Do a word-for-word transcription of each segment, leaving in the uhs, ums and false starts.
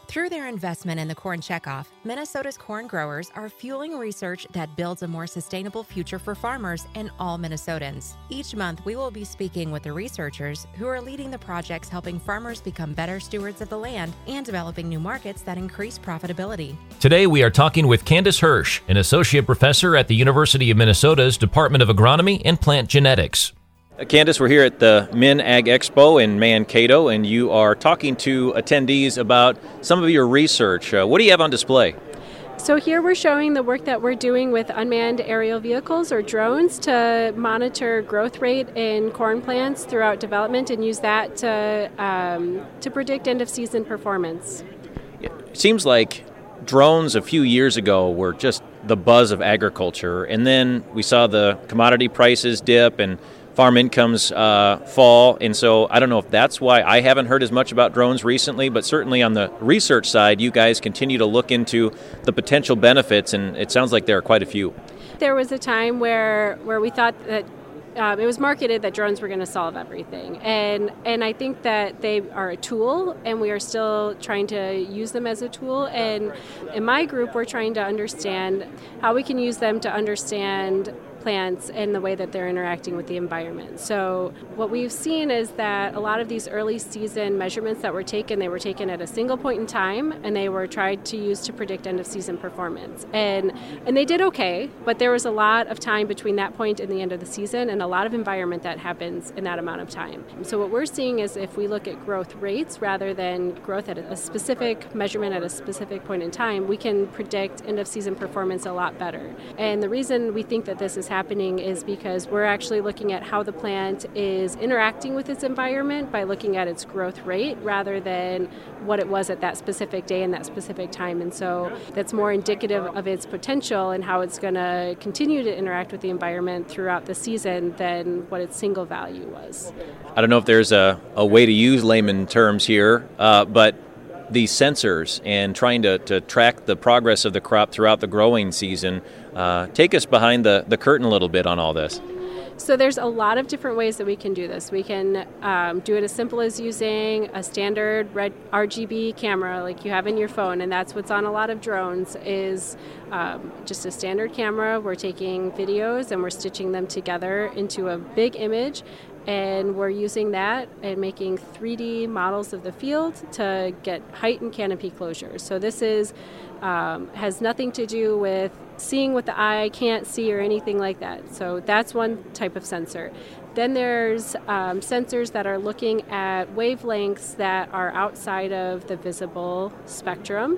Through their investment in the Corn Checkoff, Minnesota's corn growers are fueling research that builds a more sustainable future for farmers and all Minnesotans. Each month, we will be speaking with the researchers who are leading the projects helping farmers become better stewards of the land and developing new markets that increase profitability. Today, we are talking with Candace Hirsch, an associate professor at the University of Minnesota's Department of Agronomy and Plant Genetics. Candace, we're here at the Min Ag Expo in Mankato, and you are talking to attendees about some of your research. Uh, what do you have on display? So here we're showing the work that we're doing with unmanned aerial vehicles or drones to monitor growth rate in corn plants throughout development and use that to, um, to predict end-of-season performance. It seems like drones a few years ago were just the buzz of agriculture, and then we saw the commodity prices dip and farm incomes uh, fall, and so I don't know if that's why I haven't heard as much about drones recently, but certainly on the research side, you guys continue to look into the potential benefits, and it sounds like there are quite a few. There was a time where, where we thought that Um, it was marketed that drones were going to solve everything, and and I think that they are a tool, and we are still trying to use them as a tool. And in my group, we're trying to understand how we can use them to understand plants and the way that they're interacting with the environment. So what we've seen is that a lot of these early season measurements that were taken, they were taken at a single point in time, and they were tried to use to predict end of season performance. And and they did okay, but there was a lot of time between that point and the end of the season, and a lot of environment that happens in that amount of time. So what we're seeing is if we look at growth rates rather than growth at a specific measurement at a specific point in time, we can predict end of season performance a lot better. And the reason we think that this is happening is because we're actually looking at how the plant is interacting with its environment by looking at its growth rate rather than what it was at that specific day and that specific time. And so that's more indicative of its potential and how it's going to continue to interact with the environment throughout the season than what its single value was. I don't know if there's a, a way to use layman terms here, uh, but these sensors and trying to, to track the progress of the crop throughout the growing season, uh, take us behind the, the curtain a little bit on all this. So there's a lot of different ways that we can do this. We can um, do it as simple as using a standard red R G B camera like you have in your phone, and that's what's on a lot of drones is um, just a standard camera. We're taking videos and we're stitching them together into a big image, and we're using that and making three D models of the field to get height and canopy closures. So this is um, has nothing to do with seeing what the eye can't see or anything like that. So that's one type of sensor. Then there's um, sensors that are looking at wavelengths that are outside of the visible spectrum.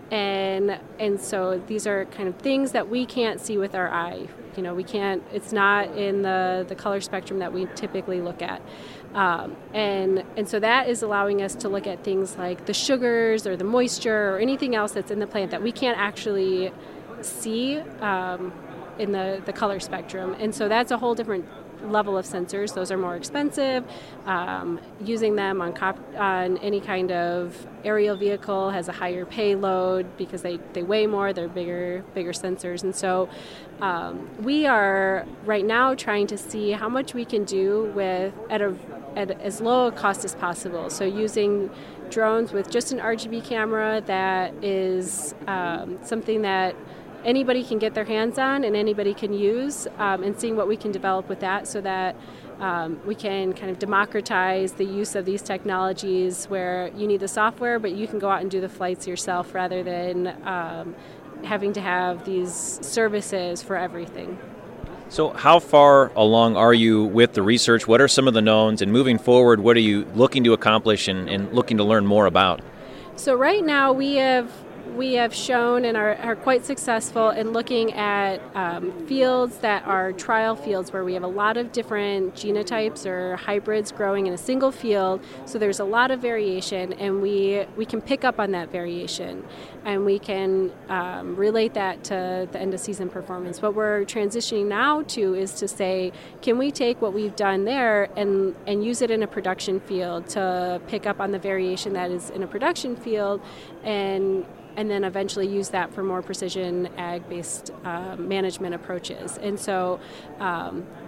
And and so these are kind of things that we can't see with our eye. You know, we can't, it's not in the, the color spectrum that we typically look at. Um, and and so that is allowing us to look at things like the sugars or the moisture or anything else that's in the plant that we can't actually see um, in the, the color spectrum. And so that's a whole different level of sensors. Those are more expensive. Um, using them on, cop- on any kind of aerial vehicle has a higher payload because they, they weigh more, they're bigger bigger sensors. And so um, we are right now trying to see how much we can do with at, a, at as low a cost as possible. So using drones with just an R G B camera that is um, something that anybody can get their hands on and anybody can use, um, and seeing what we can develop with that so that um, we can kind of democratize the use of these technologies where you need the software, but you can go out and do the flights yourself rather than um, having to have these services for everything. So how far along are you with the research? What are some of the knowns? And moving forward, what are you looking to accomplish and, and looking to learn more about? So right now we have We have shown and are, are quite successful in looking at um, fields that are trial fields where we have a lot of different genotypes or hybrids growing in a single field. So there's a lot of variation, and we, we can pick up on that variation, and we can um, relate that to the end of season performance. What we're transitioning now to is to say, can we take what we've done there and, and use it in a production field to pick up on the variation that is in a production field, and and then eventually use that for more precision ag-based uh, management approaches. And so um,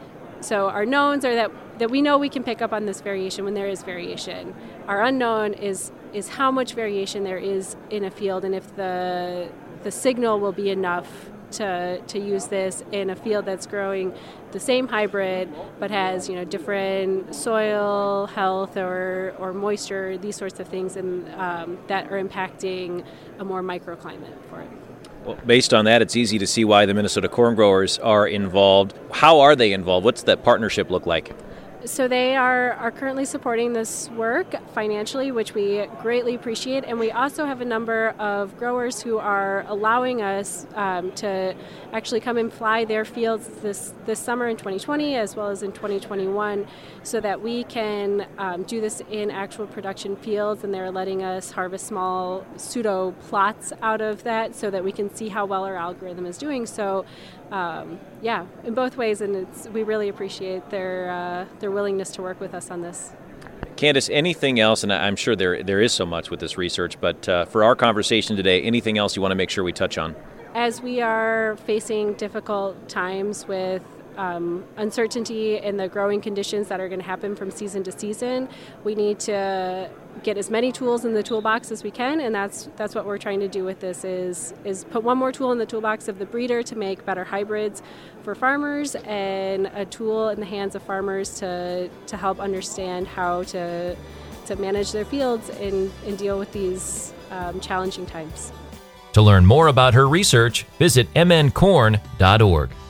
So our knowns are that, that we know we can pick up on this variation when there is variation. Our unknown is is how much variation there is in a field, and if the the signal will be enough to to use this in a field that's growing the same hybrid but has, you know, different soil health or or moisture, these sorts of things, and um, that are impacting a more microclimate for it. Well, based on that, it's easy to see why the Minnesota corn growers are involved. How are they involved? What's that partnership look like? So they are, are currently supporting this work financially, which we greatly appreciate. And we also have a number of growers who are allowing us um, to actually come and fly their fields this, this summer in twenty twenty as well as in twenty twenty-one so that we can um, do this in actual production fields. And they're letting us harvest small pseudo plots out of that so that we can see how well our algorithm is doing. So Um, yeah, in both ways, and it's, we really appreciate their uh, their willingness to work with us on this. Candace, anything else, and I'm sure there there is so much with this research, but uh, for our conversation today, anything else you want to make sure we touch on? As we are facing difficult times with um, uncertainty in the growing conditions that are going to happen from season to season, we need to get as many tools in the toolbox as we can, and that's that's what we're trying to do with this is is put one more tool in the toolbox of the breeder to make better hybrids for farmers, and a tool in the hands of farmers to to help understand how to to manage their fields and, and deal with these um, challenging times. To learn more about her research, visit m n corn dot org.